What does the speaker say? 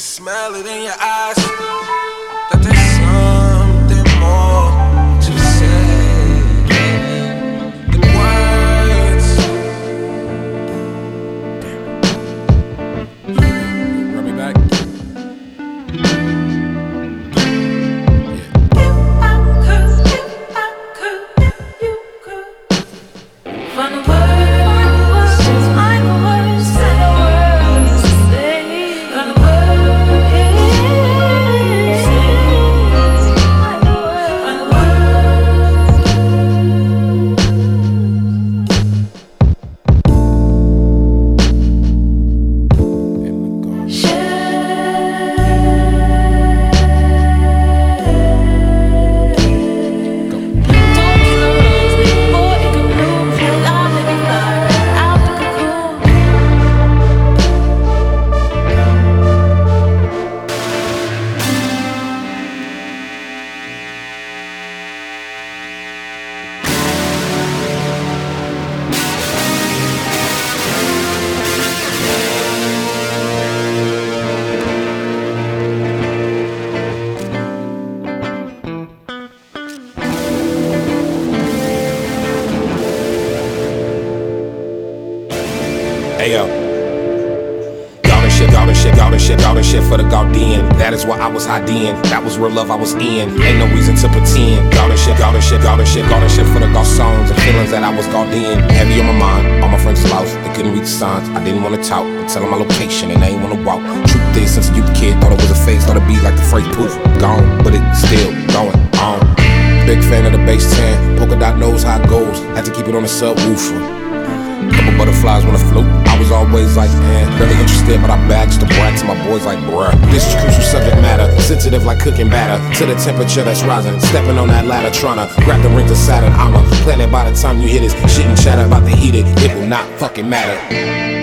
smell it in your eyes. That there's something more to say than words. Damn. Run me back. Ayo, Golden shit for the Gaudian. That is why I was hiding. That was real love I was in. Ain't no reason to pretend. Golden shit for the Gaud songs and feelings that I was Gaudian. Heavy on my mind, all my friends lost. They couldn't read the signs. I didn't wanna talk, but tell them my location and they ain't wanna walk. Truth is, since a youth kid, thought it was a phase, thought it'd be like the phrase poof, gone, but it's still going on. Big fan of the bass 10. Polka dot knows how it goes. Had to keep it on the subwoofer. Couple butterflies wanna float. I was always like, barely interested, but I bags the brat to my boys like, bruh. This is crucial subject matter, sensitive like cooking batter. To the temperature that's rising, stepping on that ladder, tryna grab the rings of Saturn. I'm a planet by the time you hear this shit and chatter about the heated. It will not fucking matter.